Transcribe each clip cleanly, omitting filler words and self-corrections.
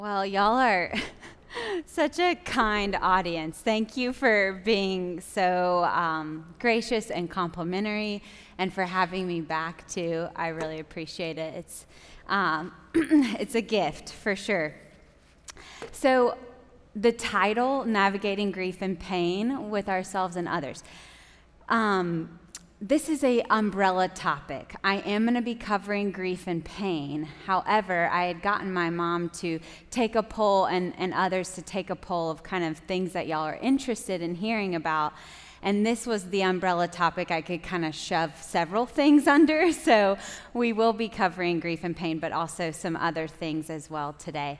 Well, y'all are such a kind audience. Thank you for being so gracious and complimentary and for having me back too. I really appreciate it. It's a gift for sure. So the title, Navigating Grief and Pain with Ourselves and Others. This is a umbrella topic. I am going to be covering grief and pain. However, I had gotten my mom to take a poll and others to take a poll of kind of things that y'all are interested in hearing about. And this was the umbrella topic I could kind of shove several things under. So we will be covering grief and pain, but also some other things as well today.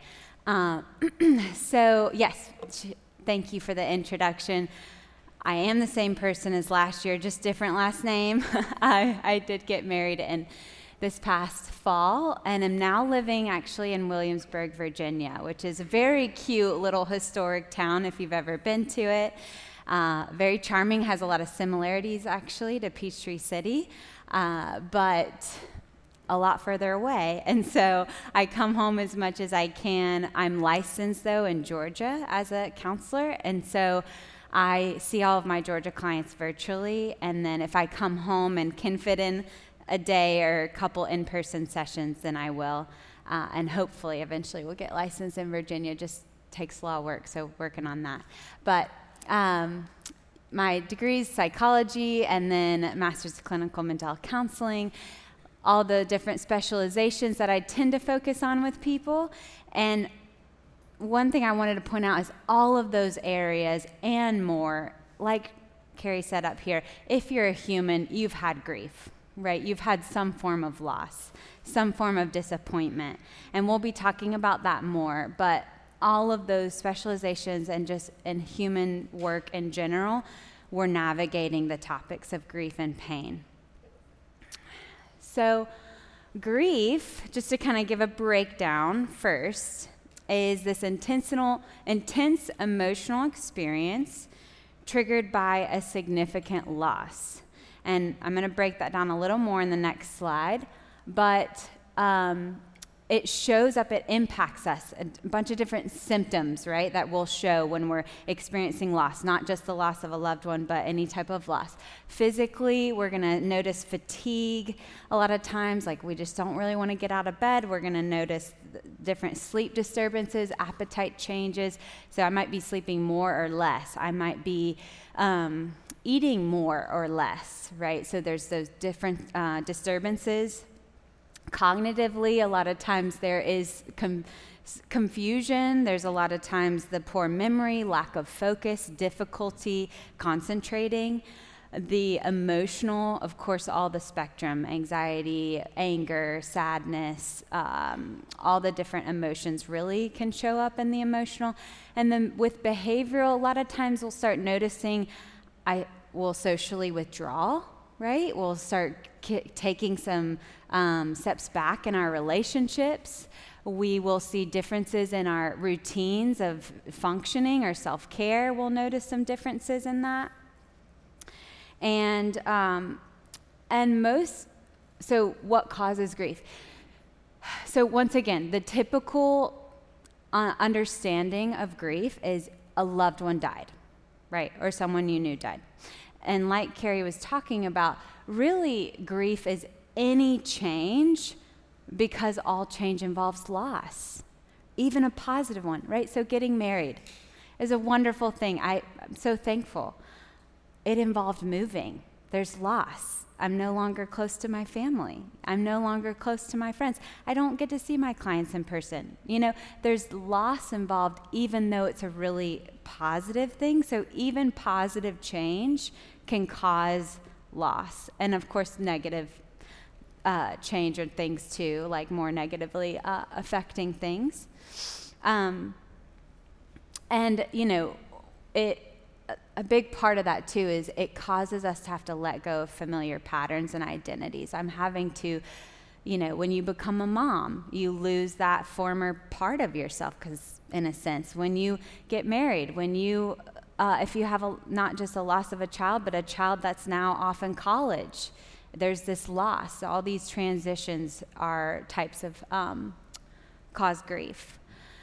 So yes, thank you for the introduction. I am the same person as last year, just different last name. I did get married in this past fall and am now living actually in Williamsburg, Virginia, which is a very cute little historic town if you've ever been to it. Very charming, has a lot of similarities actually to Peachtree City, but a lot further away. And so I come home as much as I can. I'm licensed though in Georgia as a counselor, and so I see all of my Georgia clients virtually, and then if I come home and can fit in a day or a couple in-person sessions, then I will, and hopefully eventually we'll get licensed in Virginia. Just takes a lot of work, so working on that. But my degree is psychology, and then master's of clinical mental health counseling, all the different specializations that I tend to focus on with people. And one thing I wanted to point out is all of those areas and more, like Carrie said up here, if you're a human, you've had grief, right? You've had some form of loss, some form of disappointment. And we'll be talking about that more, but all of those specializations and just in human work in general, we're navigating the topics of grief and pain. So grief, just to kind of give a breakdown first, is this intense emotional experience triggered by a significant loss. And I'm going to break that down a little more in the next slide, but it shows up, it impacts us, a bunch of different symptoms, right, that will show when we're experiencing loss, not just the loss of a loved one, but any type of loss. Physically, we're going to notice fatigue a lot of times, like we just don't really want to get out of bed. We're going to notice different sleep disturbances, appetite changes. So I might be sleeping more or less. I might be eating more or less, right? So there's those different disturbances. Cognitively, a lot of times there is confusion. There's a lot of times the poor memory, lack of focus, difficulty concentrating. The emotional, of course, all the spectrum, anxiety, anger, sadness, all the different emotions really can show up in the emotional. And then with behavioral, a lot of times we'll start noticing I will socially withdraw, right? We'll start taking some steps back in our relationships. We will see differences in our routines of functioning or self-care. We'll notice some differences in that. So what causes grief? So once again, the typical understanding of grief is a loved one died, right? Or someone you knew died. And like Carrie was talking about, really grief is any change because all change involves loss, even a positive one, right? So getting married is a wonderful thing. I'm so thankful. It involved moving. There's loss. I'm no longer close to my family. I'm no longer close to my friends. I don't get to see my clients in person. You know, there's loss involved even though it's a really positive thing. So even positive change can cause loss. And of course, negative change or things too, like more negatively affecting things. And, you know, a big part of that too is it causes us to have to let go of familiar patterns and identities. I'm having to, you know, when you become a mom, you lose that former part of yourself because, in a sense, when you get married, when you, if you have not just a loss of a child, but a child that's now off in college, there's this loss. All these transitions are types of cause grief.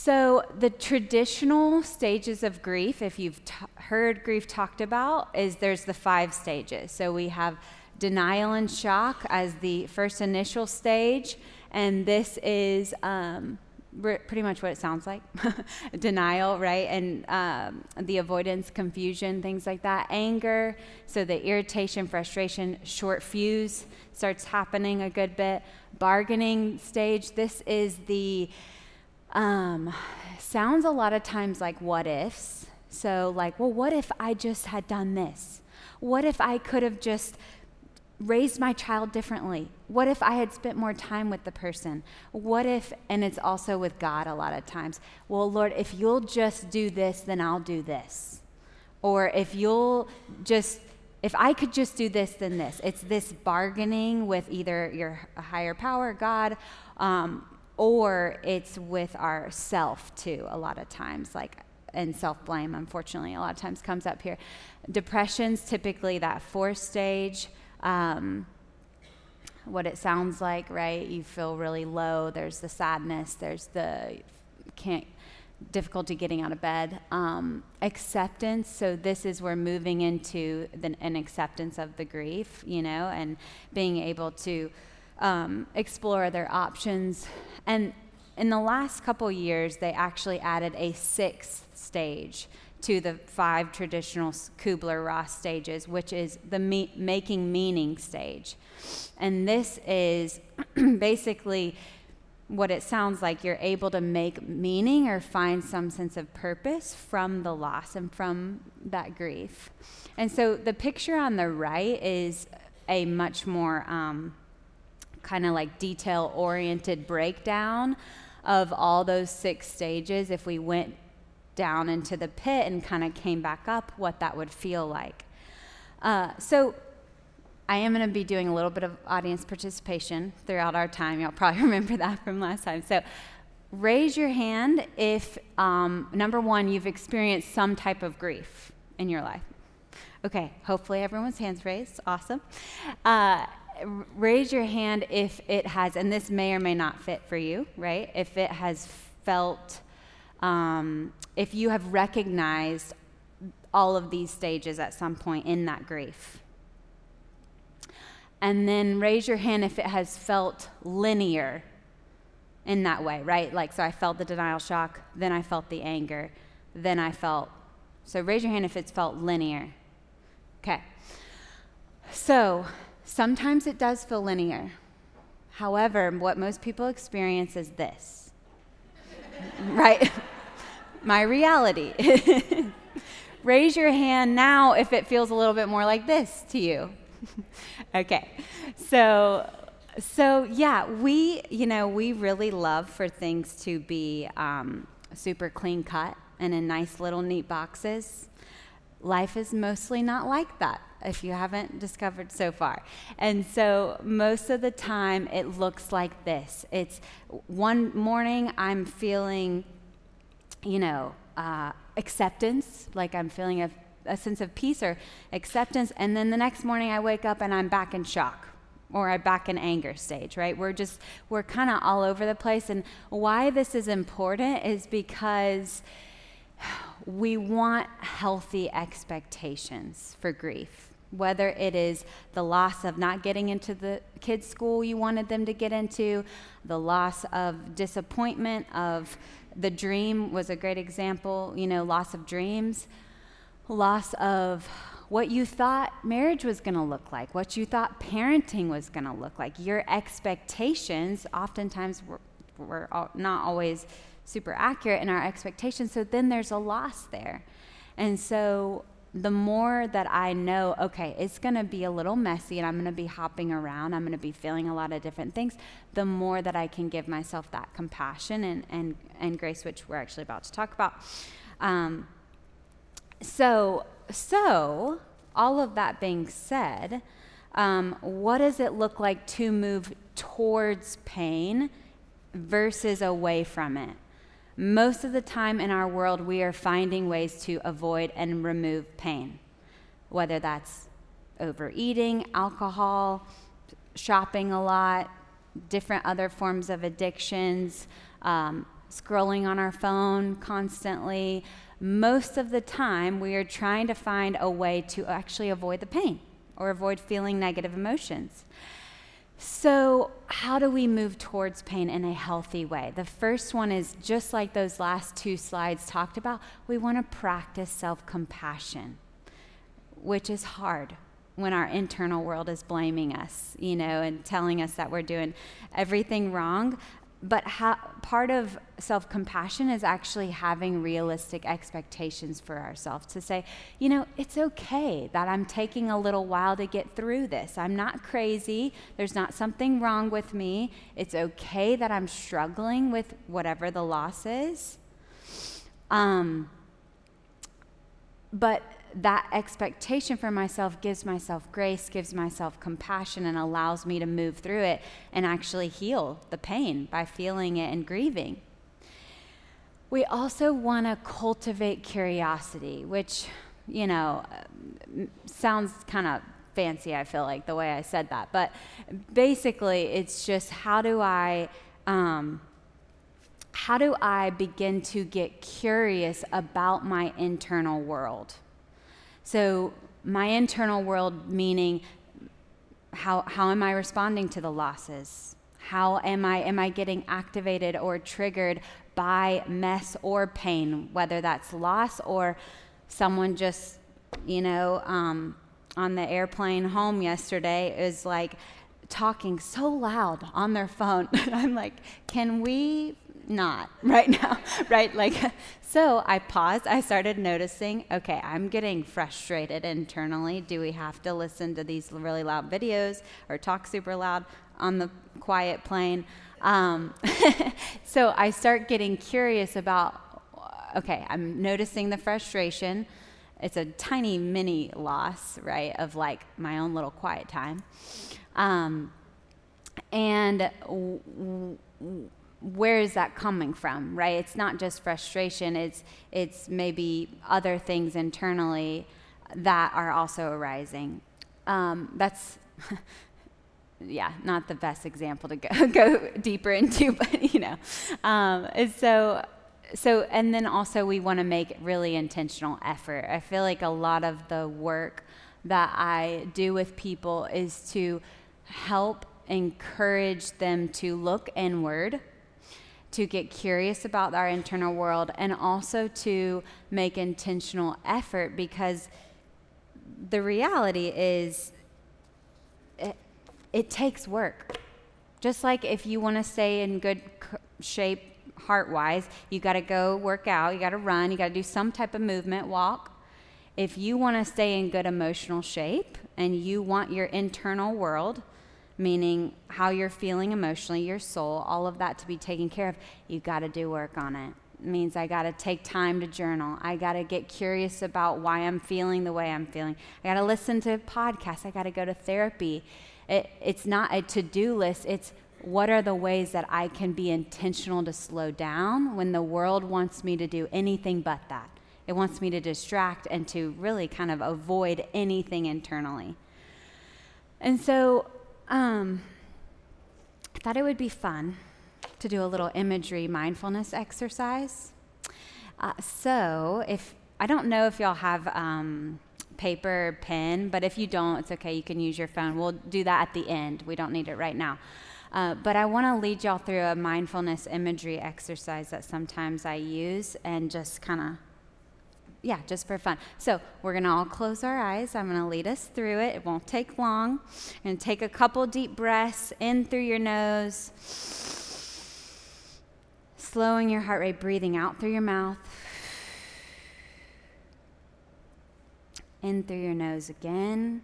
So the traditional stages of grief, if you've heard grief talked about, is there's the 5 stages. So we have denial and shock as the first initial stage, and this is pretty much what it sounds like. Denial, right? And the avoidance, confusion, things like that. Anger, so the irritation, frustration, short fuse starts happening a good bit. Bargaining stage, this is the sounds a lot of times like what ifs. So like, well, what if I just had done this? What if I could have just raised my child differently? What if I had spent more time with the person? What if, and it's also with God a lot of times, well, Lord, if you'll just do this, then I'll do this. Or if I could just do this, then this. It's this bargaining with either your higher power, God, or it's with our self too, a lot of times, like, and self-blame, unfortunately, a lot of times comes up here. Depression's typically that 4th stage. What it sounds like, right? You feel really low. There's the sadness. There's the difficulty getting out of bed. Acceptance. So this is where moving into an acceptance of the grief, and being able to explore their options. And in the last couple years, they actually added a 6th stage to the 5 traditional Kubler-Ross stages, which is the making meaning stage. And this is basically what it sounds like. You're able to make meaning or find some sense of purpose from the loss and from that grief. And so the picture on the right is a much more kind of like detail-oriented breakdown of all those 6 stages. If we went down into the pit and kind of came back up, what that would feel like. So I am going to be doing a little bit of audience participation throughout our time. Y'all probably remember that from last time. So raise your hand if, number 1, you've experienced some type of grief in your life. Okay, hopefully everyone's hands raised. Awesome. Raise your hand if it has, and this may or may not fit for you, right? If it has felt, if you have recognized all of these stages at some point in that grief. And then raise your hand if it has felt linear in that way, right? Like, so I felt the denial shock, then I felt the anger, then I felt, so raise your hand if it's felt linear. Okay. So sometimes it does feel linear. However, what most people experience is this, right? My reality. Raise your hand now if it feels a little bit more like this to you. Okay. So yeah, we really love for things to be super clean cut and in nice little neat boxes. Life is mostly not like that, if you haven't discovered so far. And so most of the time it looks like this. It's one morning I'm feeling, acceptance, like I'm feeling a sense of peace or acceptance, and then the next morning I wake up and I'm back in shock, or I'm back in anger stage, right? We're kind of all over the place. And why this is important is because we want healthy expectations for grief, whether it is the loss of not getting into the kids' school you wanted them to get into, the loss of disappointment of the dream was a great example, loss of dreams, loss of what you thought marriage was going to look like, what you thought parenting was going to look like. Your expectations oftentimes were not always super accurate in our expectations, so then there's a loss there. And so the more that I know, okay, it's going to be a little messy and I'm going to be hopping around, I'm going to be feeling a lot of different things, the more that I can give myself that compassion and grace, which we're actually about to talk about. So all of that being said, what does it look like to move towards pain versus away from it? Most of the time in our world, we are finding ways to avoid and remove pain, whether that's overeating, alcohol, shopping a lot, different other forms of addictions, scrolling on our phone constantly. Most of the time, we are trying to find a way to actually avoid the pain or avoid feeling negative emotions. So how do we move towards pain in a healthy way? The first one is just like those last two slides talked about. We want to practice self-compassion, which is hard when our internal world is blaming us, and telling us that we're doing everything wrong. But part of self-compassion is actually having realistic expectations for ourselves to say, it's okay that I'm taking a little while to get through this. I'm not crazy. There's not something wrong with me. It's okay that I'm struggling with whatever the loss is. But that expectation for myself gives myself grace, gives myself compassion, and allows me to move through it and actually heal the pain by feeling it and grieving. We also want to cultivate curiosity, which, sounds kind of fancy, I feel like, the way I said that. But basically, it's just how do I begin to get curious about my internal world? So my internal world, meaning how am I responding to the losses? How am I getting activated or triggered by mess or pain, whether that's loss or someone just, on the airplane home yesterday is like talking so loud on their phone. I'm like, can we not right now, right? So I paused. I started noticing, okay, I'm getting frustrated internally. Do we have to listen to these really loud videos or talk super loud on the quiet plane? So I start getting curious about, okay, I'm noticing the frustration. It's a tiny mini loss, right, of my own little quiet time. And where is that coming from, right? It's not just frustration. It's maybe other things internally that are also arising. That's, not the best example to go deeper into, but and then also we want to make really intentional effort. I feel like a lot of the work that I do with people is to help encourage them to look inward, to get curious about our internal world, and also to make intentional effort, because the reality is it takes work. Just like if you want to stay in good shape heart-wise, you got to go work out, you got to run, you got to do some type of movement, walk. If you want to stay in good emotional shape and you want your internal world, meaning how you're feeling emotionally, your soul, all of that to be taken care of, you got to do work on it. It means I got to take time to journal. I got to get curious about why I'm feeling the way I'm feeling. I got to listen to podcasts. I got to go to therapy. It's not a to-do list. It's what are the ways that I can be intentional to slow down when the world wants me to do anything but that. It wants me to distract and to really kind of avoid anything internally. And so I thought it would be fun to do a little imagery mindfulness exercise. So I don't know if y'all have paper or pen, but if you don't, it's okay. You can use your phone. We'll do that at the end. We don't need it right now. But I want to lead y'all through a mindfulness imagery exercise that sometimes I use, and just kind of, just for fun. So we're going to all close our eyes. I'm going to lead us through it. It won't take long. And take a couple deep breaths in through your nose, slowing your heart rate, breathing out through your mouth. In through your nose again.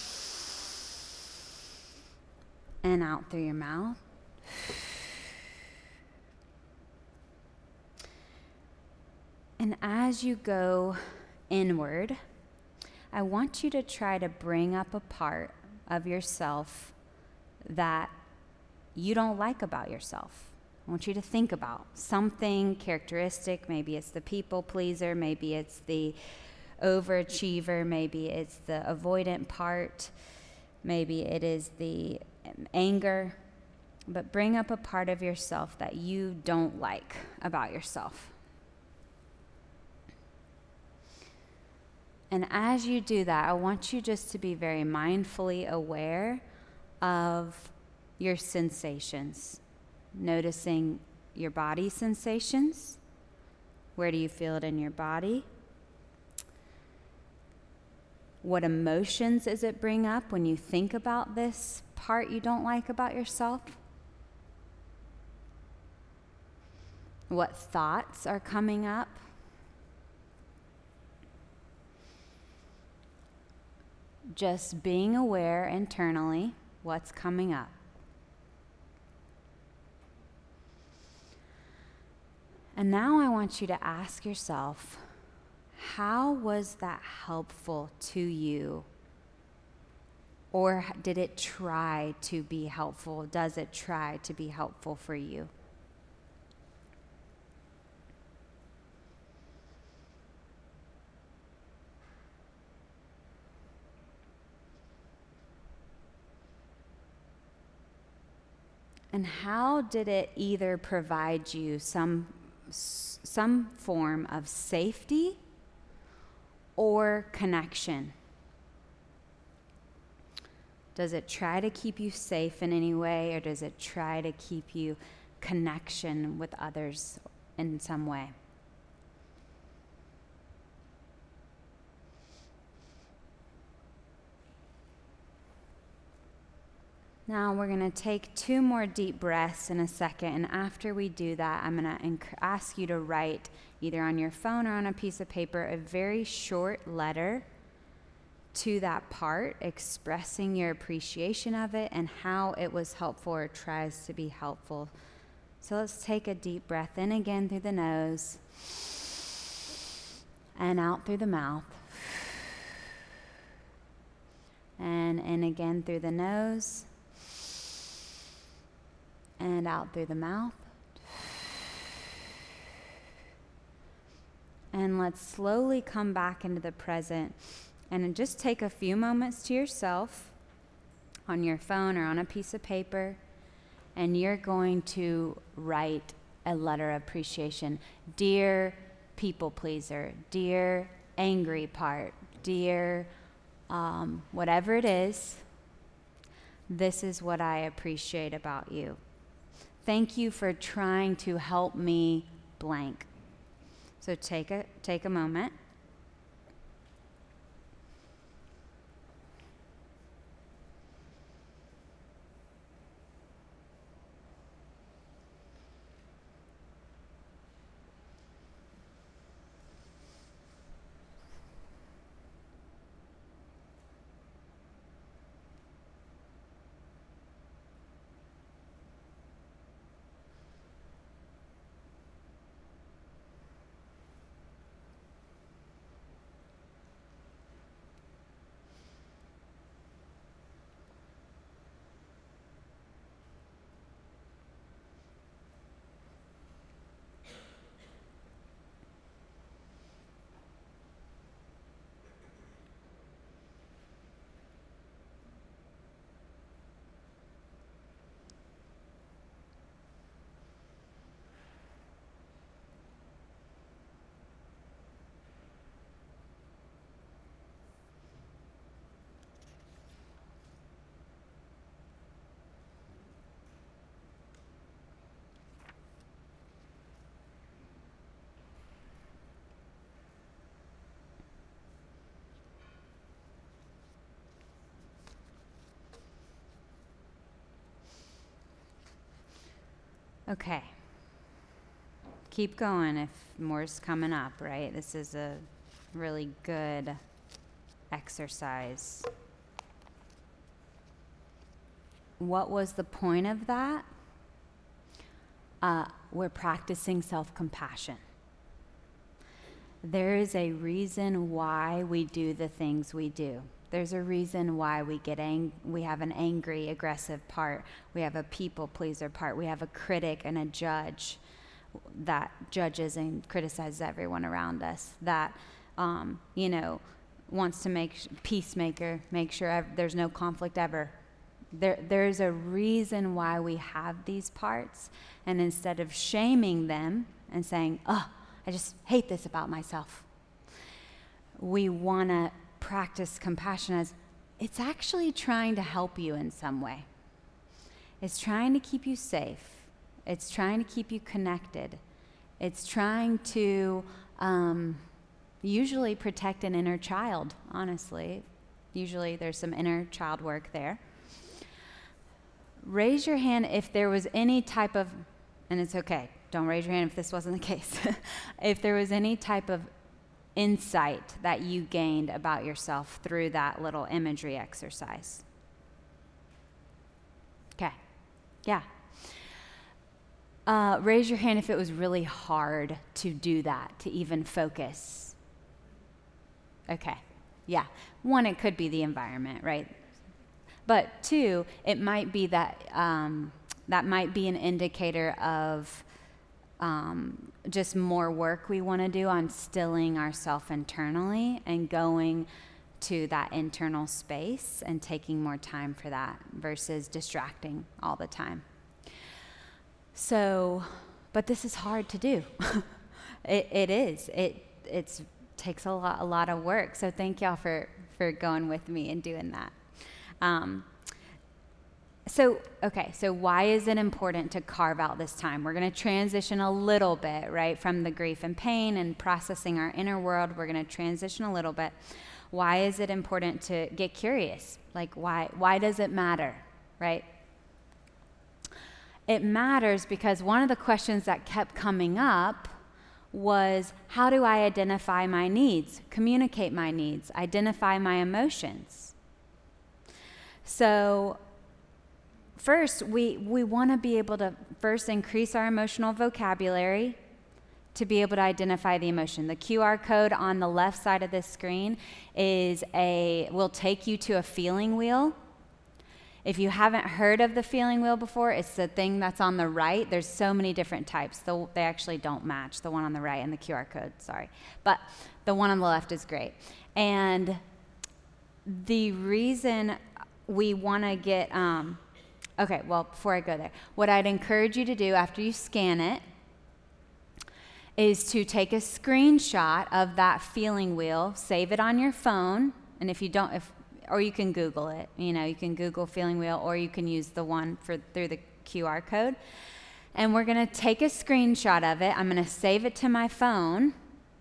And out through your mouth. And as you go inward, I want you to try to bring up a part of yourself that you don't like about yourself. I want you to think about something characteristic. Maybe it's the people pleaser. Maybe it's the overachiever. Maybe it's the avoidant part. Maybe it is the anger. but bring up a part of yourself that you don't like about yourself. And as you do that, I want you just to be very mindfully aware of your sensations, noticing your body sensations. Where do you feel it in your body? What emotions does it bring up when you think about this part you don't like about yourself? What thoughts are coming up? Just being aware internally what's coming up. And now I want you to ask yourself, how was that helpful to you? Or did it try to be helpful? Does it try to be helpful for you? And how did it either provide you some form of safety or connection? Does it try to keep you safe in any way, or does it try to keep you connection with others in some way? Now we're going to take 2 more deep breaths in a second, and after we do that, I'm going to ask you to write either on your phone or on a piece of paper a very short letter to that part, expressing your appreciation of it and how it was helpful or tries to be helpful. So let's take a deep breath in again through the nose and out through the mouth. And in again through the nose and out through the mouth. And let's slowly come back into the present and just take a few moments to yourself on your phone or on a piece of paper, and you're going to write a letter of appreciation. Dear people pleaser, dear angry part, dear whatever it is, this is what I appreciate about you. Thank you for trying to help me blank. So take a moment. Okay. Keep going if more's coming up, right? This is a really good exercise. What was the point of that? We're practicing self-compassion. There is a reason why we do the things we do. There's a reason why we have an angry, aggressive part. We have a people pleaser part. We have a critic and a judge that judges and criticizes everyone around us. That, wants to make peacemaker, make sure there's no conflict ever. There's a reason why we have these parts, and instead of shaming them and saying, oh, I just hate this about myself, we want to practice compassion as it's actually trying to help you in some way. It's trying to keep you safe. It's trying to keep you connected. It's trying to usually protect an inner child, honestly. Usually there's some inner child work there. Raise your hand if there was any type of, and it's okay, don't raise your hand if this wasn't the case, if there was any type of insight that you gained about yourself through that little imagery exercise. Okay, yeah. Raise your hand if it was really hard to do that, to even focus. Okay, yeah. One, it could be the environment, right? But two, it might be that that might be an indicator of just more work we want to do on stilling ourselves internally and going to that internal space and taking more time for that versus distracting all the time. So, but this is hard to do. It is. It takes a lot of work. So thank y'all for going with me and doing that. So why is it important to carve out this time? We're going to transition a little bit, right, from the grief and pain and processing our inner world. We're going to transition a little bit. Why is it important to get curious? Like, why does it matter, right? It matters because one of the questions that kept coming up was, how do I identify my needs, communicate my needs, identify my emotions? So first, we want to be able to first increase our emotional vocabulary to be able to identify the emotion. The QR code on the left side of this screen will take you to a feeling wheel. If you haven't heard of the feeling wheel before, it's the thing that's on the right. There's so many different types. They actually don't match, the one on the right and the QR code, sorry. But the one on the left is great. And the reason we want to get, before I go there, what I'd encourage you to do after you scan it is to take a screenshot of that feeling wheel, save it on your phone, and or you can Google it. You can Google feeling wheel, or you can use the one through the QR code. And we're going to take a screenshot of it. I'm going to save it to my phone.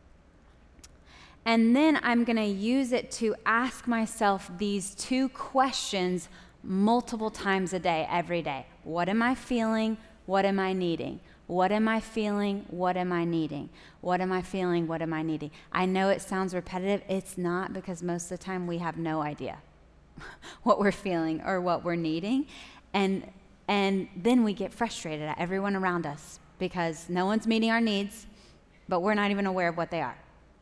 And then I'm going to use it to ask myself these two questions multiple times a day, every day. What am I feeling? What am I needing? What am I feeling? What am I needing? What am I feeling? What am I needing? I know it sounds repetitive. It's not, because most of the time we have no idea what we're feeling or what we're needing. And then we get frustrated at everyone around us because no one's meeting our needs, but we're not even aware of what they are.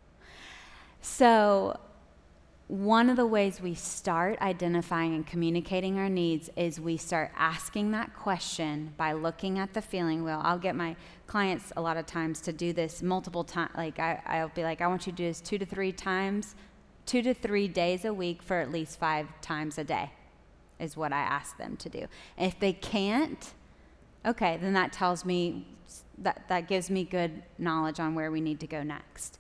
So one of the ways we start identifying and communicating our needs is we start asking that question by looking at the feeling wheel. I'll get my clients a lot of times to do this multiple times. Like I'll be like, I want you to do this 2 to 3 times, 2 to 3 days a week for at least 5 times a day is what I ask them to do. And if they can't, okay, then that tells me, that gives me good knowledge on where we need to go next.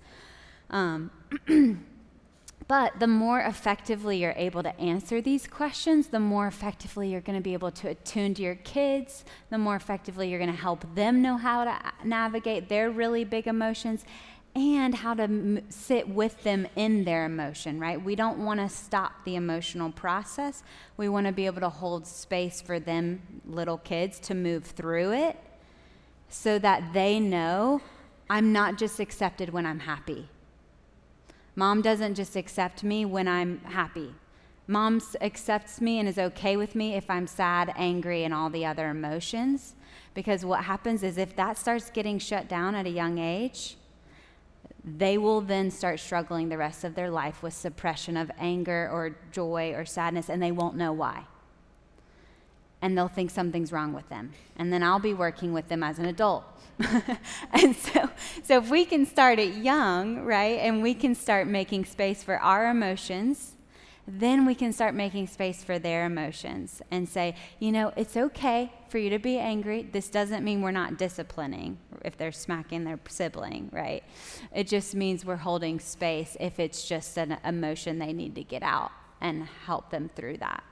But the more effectively you're able to answer these questions, the more effectively you're going to be able to attune to your kids, the more effectively you're going to help them know how to navigate their really big emotions and how to sit with them in their emotion, right? We don't want to stop the emotional process. We want to be able to hold space for them, little kids, to move through it so that they know I'm not just accepted when I'm happy. Mom doesn't just accept me when I'm happy. Mom accepts me and is okay with me if I'm sad, angry, and all the other emotions. Because what happens is if that starts getting shut down at a young age, they will then start struggling the rest of their life with suppression of anger or joy or sadness, and they won't know why. And they'll think something's wrong with them. And then I'll be working with them as an adult. And so if we can start it young, right, and we can start making space for our emotions, then we can start making space for their emotions and say, it's okay for you to be angry. This doesn't mean we're not disciplining if they're smacking their sibling, right? It just means we're holding space if it's just an emotion they need to get out and help them through that.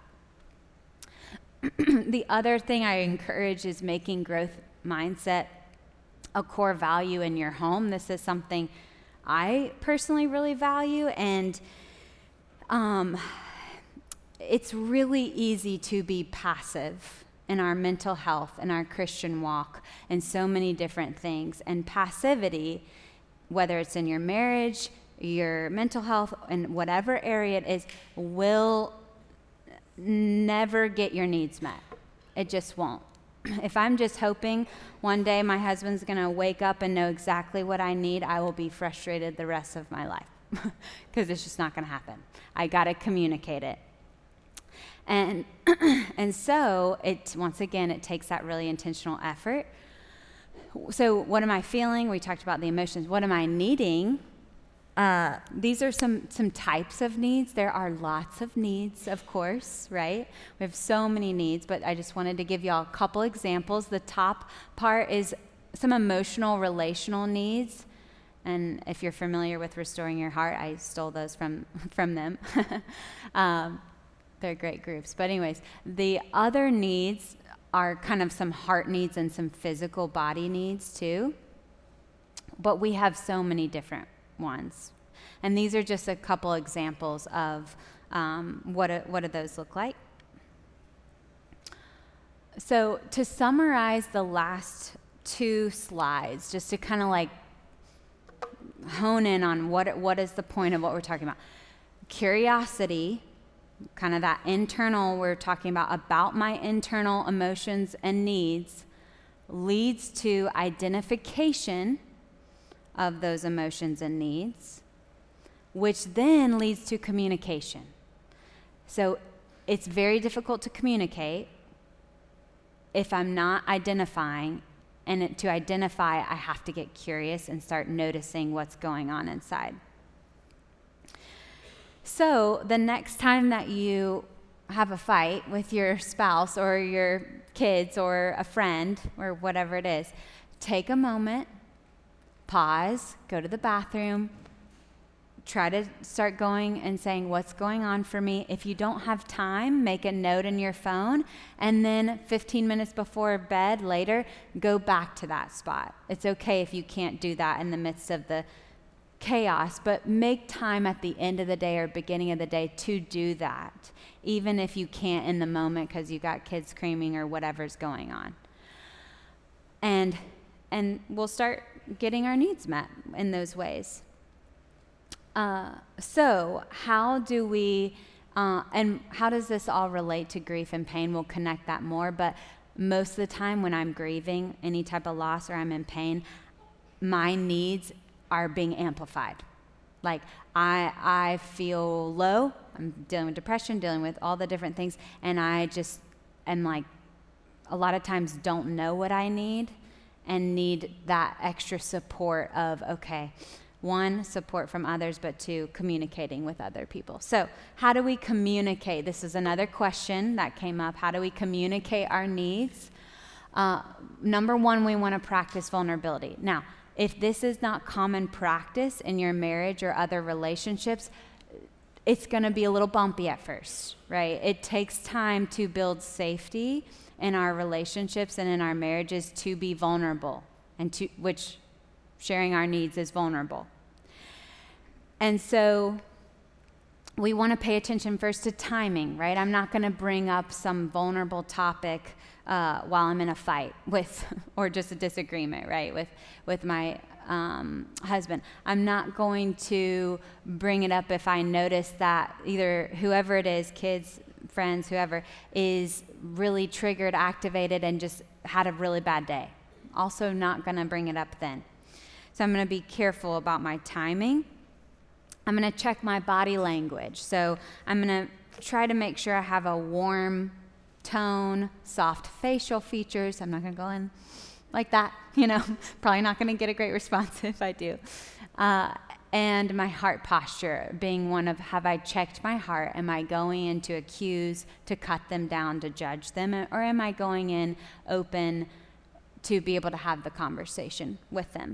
The other thing I encourage is making growth mindset a core value in your home. This is something I personally really value, and it's really easy to be passive in our mental health and our Christian walk and so many different things. And passivity, whether it's in your marriage, your mental health, and whatever area it is, will never get your needs met. It just won't. If I'm just hoping one day my husband's going to wake up and know exactly what I need, I will be frustrated the rest of my life because it's just not going to happen. I got to communicate it. And so once again, it takes that really intentional effort. So what am I feeling? We talked about the emotions. What am I needing? These are some types of needs. There are lots of needs, of course, right? We have so many needs, but I just wanted to give y'all a couple examples. The top part is some emotional, relational needs. And if you're familiar with Restoring Your Heart, I stole those from them. They're great groups. But anyways, the other needs are kind of some heart needs and some physical body needs too. But we have so many different ones. And these are just a couple examples of what do those look like. So to summarize the last two slides, just to kind of like hone in on what is the point of what we're talking about. Curiosity, kind of that internal, we're talking about my internal emotions and needs, leads to identification of those emotions and needs, which then leads to communication. So it's very difficult to communicate if I'm not identifying, and to identify, I have to get curious and start noticing what's going on inside. So the next time that you have a fight with your spouse or your kids or a friend or whatever it is, take a moment, pause, go to the bathroom, try to start going and saying, what's going on for me? If you don't have time, make a note in your phone, and then 15 minutes before bed later, go back to that spot. It's okay if you can't do that in the midst of the chaos, but make time at the end of the day or beginning of the day to do that, even if you can't in the moment because you got kids screaming or whatever's going on. And we'll start getting our needs met in those ways. So how do we, and how does this all relate to grief and pain? We'll connect that more, but most of the time when I'm grieving any type of loss or I'm in pain, my needs are being amplified. Like I feel low, I'm dealing with depression, dealing with all the different things, and I just am like, a lot of times don't know what I need and need that extra support of, okay, one, support from others, but two, communicating with other people. So how do we communicate? This is another question that came up. How do we communicate our needs? Number one, we want to practice vulnerability. Now, if this is not common practice in your marriage or other relationships, it's going to be a little bumpy at first, right? It takes time to build safety in our relationships and in our marriages to be vulnerable, and to which sharing our needs is vulnerable. And so we want to pay attention first to timing, right? I'm not going to bring up some vulnerable topic while I'm in a fight with, or just a disagreement, right, with my husband. I'm not going to bring it up if I notice that either whoever it is, kids, friends, whoever, is really triggered, activated, and just had a really bad day. Also not going to bring it up then. So I'm going to be careful about my timing. I'm going to check my body language. So I'm going to try to make sure I have a warm tone, soft facial features. I'm not going to go in like that, probably not going to get a great response if I do. and my heart posture being one of, have I checked my heart? Am I going in to accuse, to cut them down, to judge them? Or am I going in open to be able to have the conversation with them?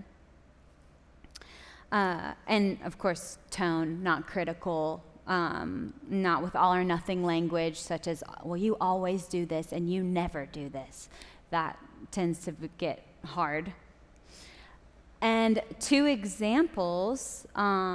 And of course, tone, not critical, not with all or nothing language, such as, well, you always do this and you never do this. That tends to get hard. And 2 examples,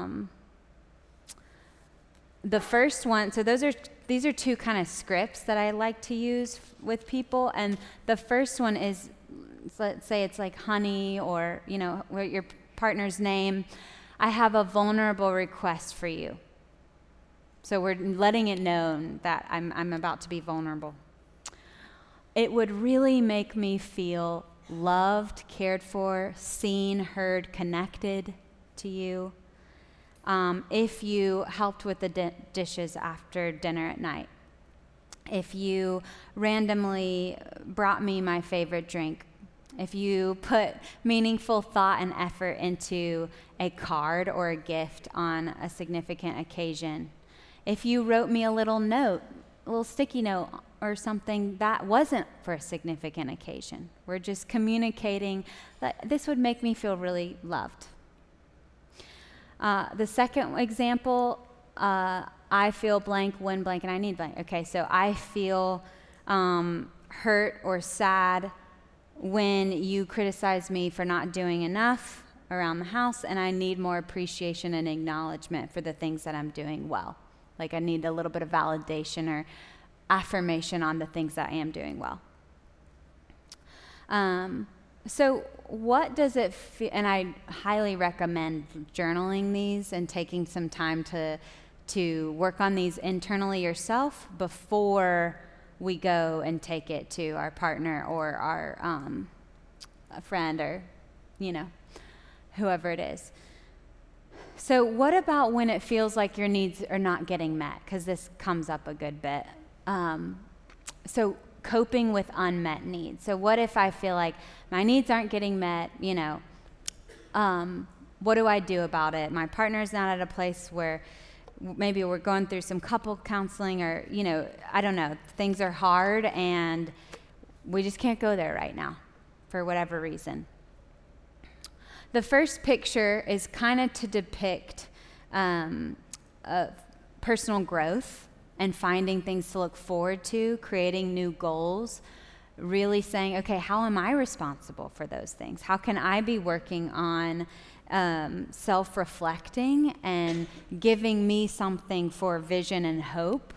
the first one, so these are 2 kind of scripts that I like to use with people. And the first one is, let's say it's like honey, or, your partner's name. I have a vulnerable request for you. So we're letting it known that I'm about to be vulnerable. It would really make me feel loved, cared for, seen, heard, connected to you if you helped with the dishes after dinner at night. If you randomly brought me my favorite drink. If you put meaningful thought and effort into a card or a gift on a significant occasion. If you wrote me a little note, a little sticky note or something that wasn't for a significant occasion. We're just communicating that this would make me feel really loved. The second example, I feel blank when blank and I need blank. Okay, so I feel hurt or sad when you criticize me for not doing enough around the house, and I need more appreciation and acknowledgement for the things that I'm doing well. Like I need a little bit of validation or affirmation on the things that I am doing well. So what does it feel, and I highly recommend journaling these and taking some time to work on these internally yourself before we go and take it to our partner or our a friend or, whoever it is. So what about when it feels like your needs are not getting met? Because this comes up a good bit. So coping with unmet needs. So what if I feel like my needs aren't getting met, what do I do about it? My partner's not at a place where maybe we're going through some couple counseling or, I don't know, things are hard and we just can't go there right now for whatever reason. The first picture is kind of to depict personal growth and finding things to look forward to, creating new goals, really saying, okay, how am I responsible for those things? How can I be working on self-reflecting and giving me something for vision and hope?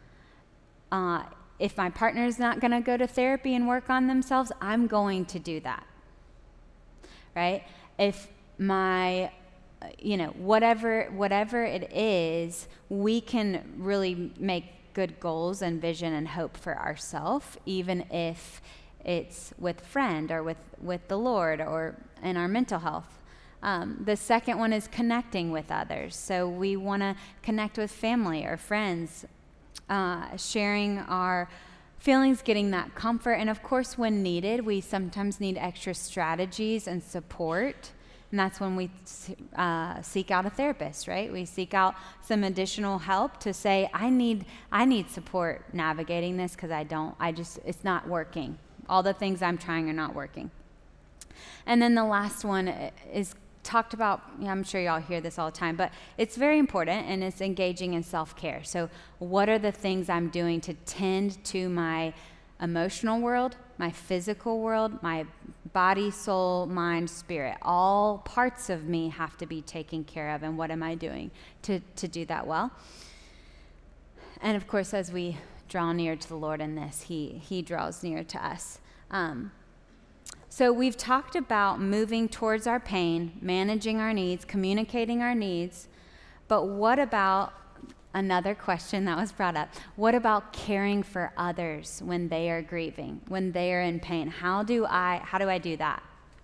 If my partner's not going to go to therapy and work on themselves, I'm going to do that, right? If my, whatever it is, we can really make good goals and vision and hope for ourselves, even if it's with a friend or with the Lord or in our mental health. The second one is connecting with others. So we want to connect with family or friends, sharing our feelings, getting that comfort. And of course, when needed, we sometimes need extra strategies and support. And that's when we seek out a therapist, right? We seek out some additional help to say, I need support navigating this because it's not working. All the things I'm trying are not working. And then the last one is talked about, I'm sure y'all hear this all the time, but it's very important, and it's engaging in self-care. So what are the things I'm doing to tend to my emotional world, my physical world, my body, soul, mind, spirit? All parts of me have to be taken care of, and what am I doing to do that well? And of course, as we draw near to the Lord in this, He draws near to us. So we've talked about moving towards our pain, managing our needs, communicating our needs, but what about another question that was brought up? What about caring for others when they are grieving, when they are in pain? How do I do that?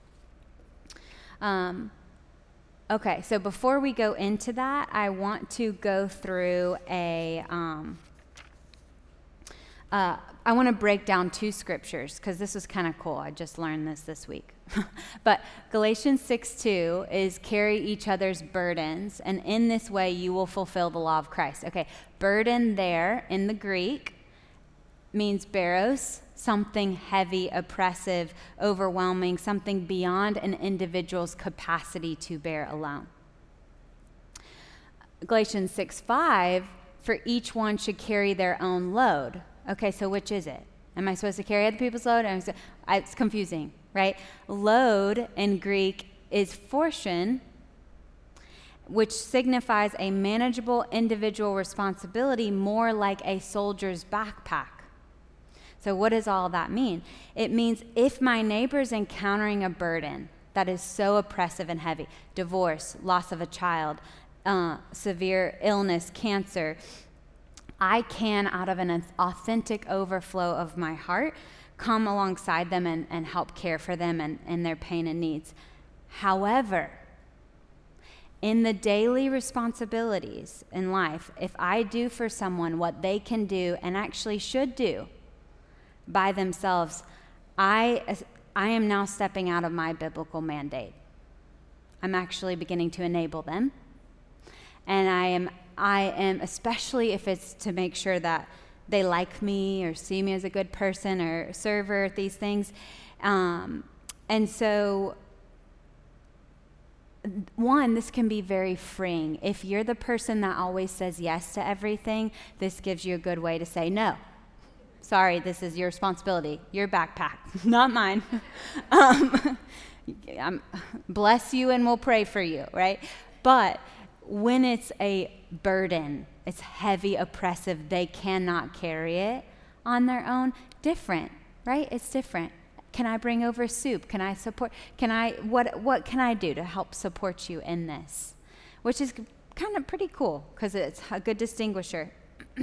Okay, so before we go into that, I want to go through a I want to break down 2 scriptures because this was kind of cool. I just learned this week. But Galatians 6:2 is carry each other's burdens, and in this way you will fulfill the law of Christ. Okay, burden there in the Greek means baros, something heavy, oppressive, overwhelming, something beyond an individual's capacity to bear alone. Galatians 6:5, for each one should carry their own load. Okay, so which is it? Am I supposed to carry other people's load? It's confusing, right? Load in Greek is phortion, which signifies a manageable individual responsibility, more like a soldier's backpack. So what does all that mean? It means if my neighbor's encountering a burden that is so oppressive and heavy, divorce, loss of a child, severe illness, cancer, I can, out of an authentic overflow of my heart, come alongside them and help care for them and their pain and needs. However, in the daily responsibilities in life, if I do for someone what they can do and actually should do by themselves, I am now stepping out of my biblical mandate. I'm actually beginning to enable them. And I am, especially if it's to make sure that they like me or see me as a good person or server, these things. And so, one, this can be very freeing. If you're the person that always says yes to everything, this gives you a good way to say no. Sorry, this is your responsibility, your backpack, not mine. Bless you and we'll pray for you, right? But when it's a burden, it's heavy, oppressive, they cannot carry it on their own, different, right? It's different. Can I bring over soup? Can I support? What can I do to help support you in this? Which is kind of pretty cool because it's a good distinguisher.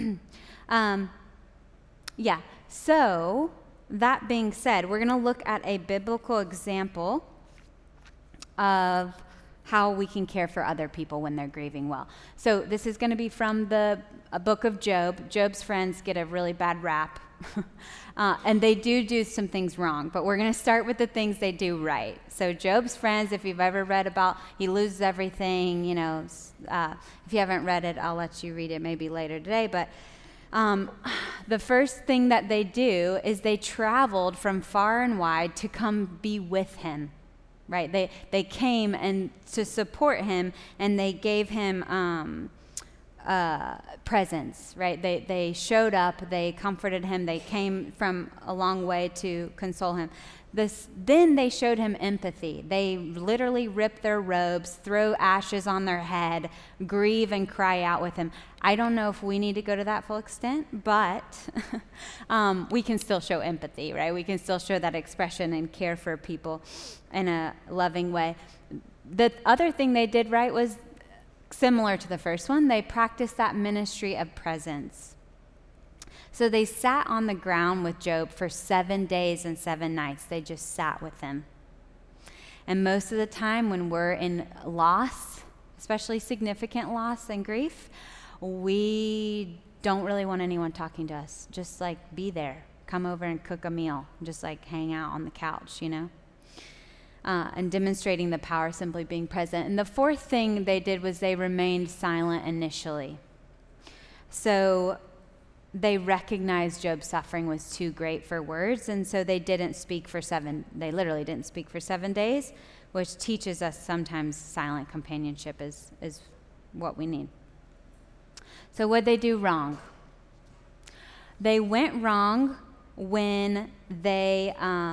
Yeah, so that being said, we're going to look at a biblical example of how we can care for other people when they're grieving well. So this is going to be from the book of Job. Job's friends get a really bad rap, and they do some things wrong, but we're going to start with the things they do right. So Job's friends, if you've ever read about, he loses everything, if you haven't read it, I'll let you read it maybe later today, but the first thing that they do is they traveled from far and wide to come be with him. Right, they came and to support him, and they gave him presents. Right, they showed up, they comforted him, they came from a long way to console him. Then they showed him empathy. They literally rip their robes, throw ashes on their head, grieve and cry out with him. I don't know if we need to go to that full extent, but we can still show empathy, right? We can still show that expression and care for people in a loving way. The other thing they did right was similar to the first one. They practiced that ministry of presence. So they sat on the ground with Job for 7 days and 7 nights. They just sat with him. And most of the time when we're in loss, especially significant loss and grief, we don't really want anyone talking to us. Just like be there. Come over and cook a meal. Just like hang out on the couch, and demonstrating the power of simply being present. And the fourth thing they did was they remained silent initially. So they recognized Job's suffering was too great for words, and so they literally didn't speak for 7 days, which teaches us sometimes silent companionship is what we need. So what'd they do wrong? They went wrong when they,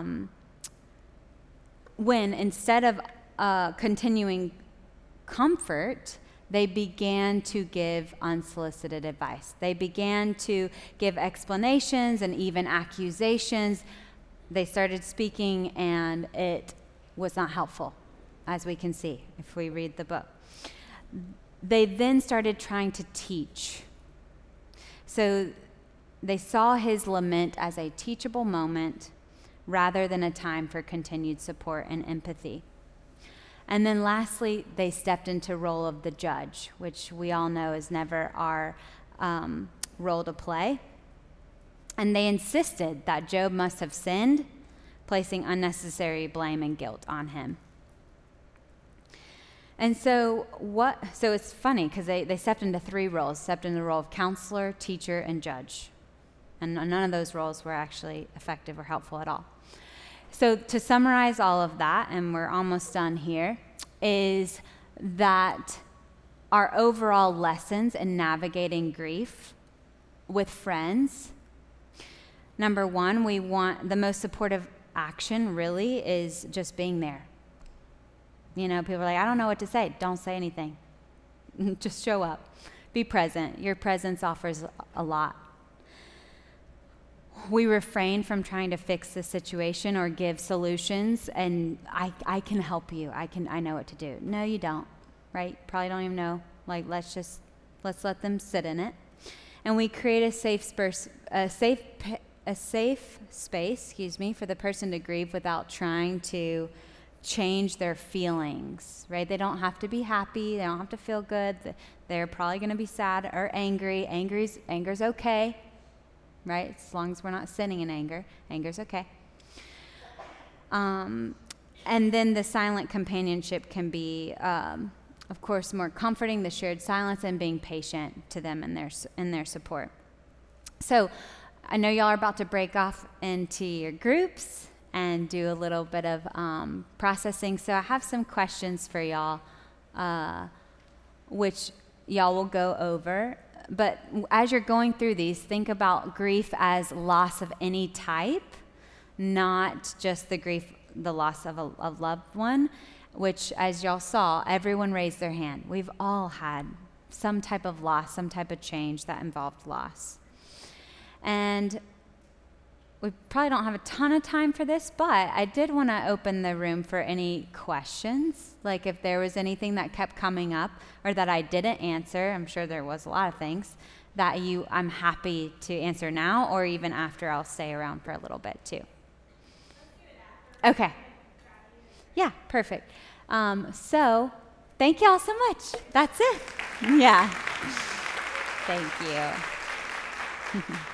when instead of continuing comfort, they began to give unsolicited advice. They began to give explanations and even accusations. They started speaking, and it was not helpful, as we can see if we read the book. They then started trying to teach. So they saw his lament as a teachable moment rather than a time for continued support and empathy. And then lastly, they stepped into role of the judge, which we all know is never our role to play. And they insisted that Job must have sinned, placing unnecessary blame and guilt on him. And so it's funny because they stepped into three roles, stepped into the role of counselor, teacher, and judge. And none of those roles were actually effective or helpful at all. So to summarize all of that, and we're almost done here, is that our overall lessons in navigating grief with friends, number one, we want the most supportive action really is just being there. You know, people are like, I don't know what to say. Don't say anything. Just show up. Be present. Your presence offers a lot. We refrain from trying to fix the situation or give solutions, and I can help you. I know what to do. No, you don't, right? Probably don't even know. Like, let's let them sit in it. And we create a safe space, for the person to grieve without trying to change their feelings, right? They don't have to be happy. They don't have to feel good. They're probably going to be sad or angry. Anger's okay, right? As long as we're not sinning in anger. Anger's okay. And then the silent companionship can be, of course, more comforting, the shared silence, and being patient to them in their support. So I know y'all are about to break off into your groups and do a little bit of processing. So I have some questions for y'all, which y'all will go over. But as you're going through these, think about grief as loss of any type, not just the loss of a loved one, which, as y'all saw, everyone raised their hand. We've all had some type of loss, some type of change that involved loss. And we probably don't have a ton of time for this, but I did want to open the room for any questions. Like if there was anything that kept coming up or that I didn't answer, I'm sure there was a lot of things, that I'm happy to answer now or even after. I'll stay around for a little bit too. Okay. Yeah, perfect. So thank y'all so much. That's it. Yeah. Thank you.